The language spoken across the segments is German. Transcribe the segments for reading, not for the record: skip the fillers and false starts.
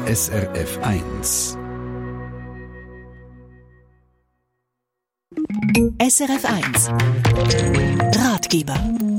SRF 1. SRF 1 Ratgeber.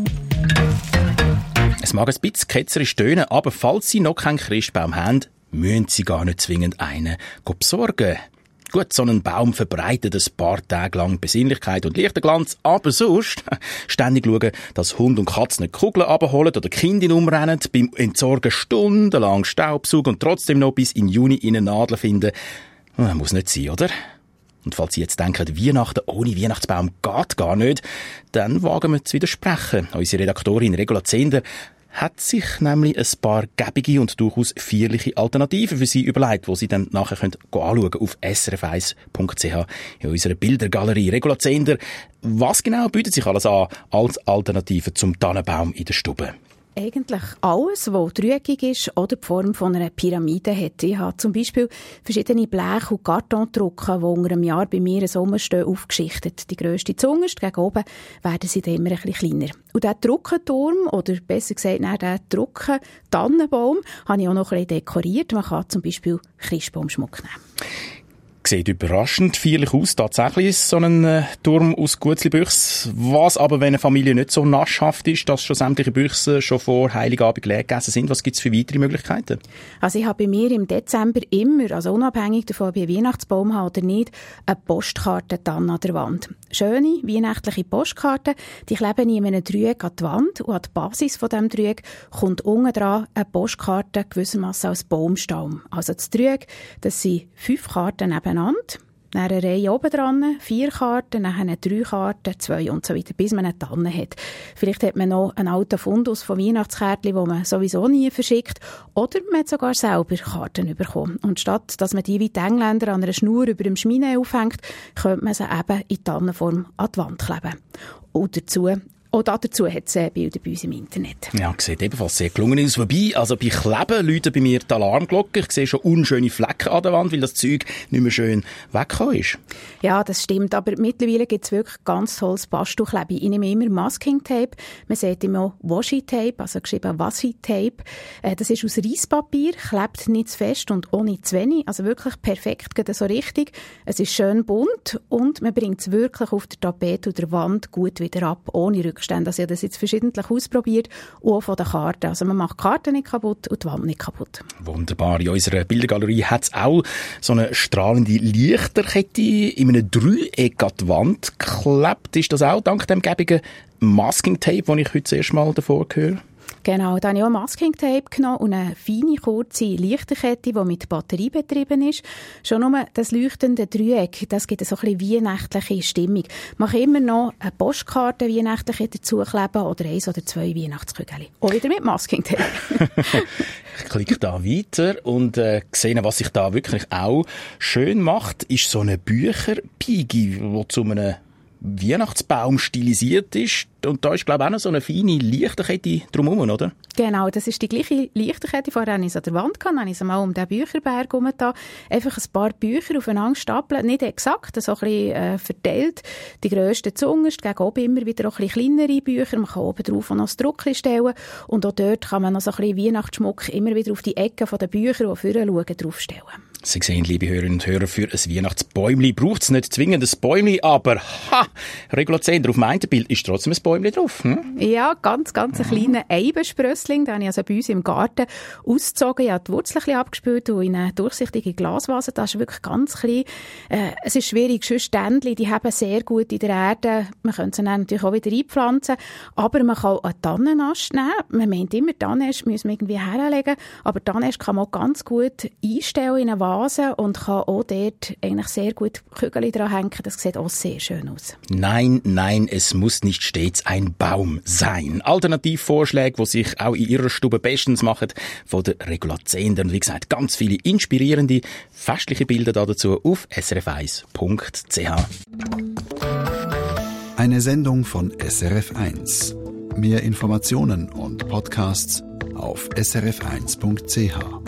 Es mag ein bisschen ketzerisch tönen, aber falls Sie noch keinen Christbaum haben, müssen Sie gar nicht zwingend einen besorgen. Gut, so ein Baum verbreitet ein paar Tage lang Besinnlichkeit und Lichterglanz, aber sonst ständig schauen, dass Hund und Katze nicht Kugeln abholen oder Kinder umrennen, beim Entsorgen stundenlang Staubsaugen und trotzdem noch bis in Juni in eine Nadel finden. Muss nicht sein, oder? Und falls Sie jetzt denken, Weihnachten ohne Weihnachtsbaum geht gar nicht, dann wagen wir zu widersprechen. Unsere Redaktorin Regula Zehnder hat sich nämlich ein paar gäbige und durchaus feierliche Alternativen für Sie überlegt, die Sie dann nachher anschauen können auf srf1.ch in unserer Bildergalerie. Regula Zehnder, was genau bietet sich alles an als Alternative zum Tannenbaum in der Stube? Eigentlich alles, was dreieckig ist oder die Form von einer Pyramide hat. Ich habe zum Beispiel verschiedene Blech- und Kartondrucken, die unter einem Jahr bei mir im Sommer stehen, aufgeschichtet. Die grösste zuunterst, gegen oben werden sie dann immer ein bisschen kleiner. Und diesen Druckenturm, oder besser gesagt, diesen Drucken-Tannenbaum, habe ich auch noch ein bisschen dekoriert. Man kann zum Beispiel Christbaumschmuck nehmen. Sieht überraschend feierlich aus, tatsächlich so ein Turm aus Gutzli-Büchs. Was aber, wenn eine Familie nicht so naschhaft ist, dass schon sämtliche Büchse schon vor Heiligabend leer gegessen sind, was gibt es für weitere Möglichkeiten? Also ich habe bei mir im Dezember immer, also unabhängig davon, ob ich einen Weihnachtsbaum habe oder nicht, eine Postkarte dann an der Wand. Schöne, weihnachtliche Postkarten, die kleben in einem Dreieck an die Wand und an die Basis von diesem Dreieck kommt unten dran eine Postkarte gewissermaßen als Baumstamm. Also das Dreieck, das sind 5 Karten nebeneinander. Dann eine Reihe oben dran, 4 Karten, dann 3 Karten, 2 und so weiter, bis man eine Tanne hat. Vielleicht hat man noch einen alten Fundus von Weihnachtskärtchen, die man sowieso nie verschickt. Oder man hat sogar selber Karten bekommen. Und statt dass man die wie die Engländer an einer Schnur über dem Schmine aufhängt, könnte man sie eben in Tannenform an die Wand kleben. Und dazu hat es Bilder bei uns im Internet. Ja, sieht ebenfalls sehr gelungen aus. Wobei, also bei Kleben läuten bei mir die Alarmglocke. Ich sehe schon unschöne Flecken an der Wand, weil das Zeug nicht mehr schön weggekommen ist. Ja, das stimmt. Aber mittlerweile gibt es wirklich ganz tolles Bastuchklebe. Ich nehme immer Masking-Tape. Man sieht immer Washi-Tape, also geschrieben Washi-Tape. Das ist aus Reispapier, klebt nicht zu fest und auch nicht zu wenig. Also wirklich perfekt, geht so richtig. Es ist schön bunt und man bringt es wirklich auf der Tapete oder der Wand gut wieder ab, ohne Rückstände. Also ich habe das jetzt verschiedentlich ausprobiert, auch von den Karten. Also man macht die Karten nicht kaputt und die Wand nicht kaputt. Wunderbar. In unserer Bildergalerie hat es auch so eine strahlende Lichterkette in einem Dreieck an die Wand geklebt. Ist das auch dank dem gäbigen Masking-Tape, das ich heute das erste Mal davor höre? Genau, da habe ich auch Masking-Tape genommen und eine feine, kurze Lichterkette, die mit Batterie betrieben ist. Schon nur das leuchtende Dreieck, das gibt eine so ein bisschen weihnachtliche Stimmung. Man kann immer noch eine Postkarte weihnachtlich dazukleben oder 1 oder 2 Weihnachtskügelchen. Auch wieder mit Masking-Tape. Ich klicke da weiter und sehe, was sich da wirklich auch schön macht, ist so eine Bücherpigi, die zu einem Weihnachtsbaum stilisiert ist. Und da ist, glaube ich, auch noch so eine feine Lichterkette drumherum, oder? Genau, das ist die gleiche Lichterkette. Vorher hatte ich es an der Wand, dann habe ich es mal um den Bücherberg herum da. Einfach ein paar Bücher aufeinander stapeln, nicht exakt, so ein bisschen verteilt. Die grössten zuunterst, gegen oben immer wieder auch ein bisschen kleinere Bücher. Man kann oben drauf noch ein Druckchen stellen. Und auch dort kann man noch so ein bisschen Weihnachtsschmuck immer wieder auf die Ecken der Bücher, die vorne schauen, draufstellen. Sie sehen, liebe Hörerinnen und Hörer, für ein Weihnachtsbäumli braucht es nicht zwingend ein Bäumli, aber Regula Zehnder, auf meinem Bild ist trotzdem ein Bäumli drauf. Hm? Ja, ganz ein kleiner Eibensprössling, den habe ich also bei uns im Garten ausgezogen. Ich habe die Wurzel ein bisschen abgespült und in eine durchsichtige Glasvase. Das ist wirklich ganz klein. Es ist schwierig, sonst Ständchen, die haben sehr gut in der Erde. Man könnte sie dann natürlich auch wieder einpflanzen, aber man kann auch einen Tannenast nehmen. Man meint immer, Tannenast müssen wir irgendwie herlegen, aber Tannenast kann man auch ganz gut einstellen in eine Vase und kann auch dort eigentlich sehr gut Kügel dran hängen. Das sieht auch sehr schön aus. Nein, es muss nicht stets ein Baum sein. Alternativvorschläge, die sich auch in Ihrer Stube bestens machen, von der Regula Zehnder. Und wie gesagt, ganz viele inspirierende, festliche Bilder dazu auf srf1.ch. Eine Sendung von SRF 1. Mehr Informationen und Podcasts auf srf1.ch.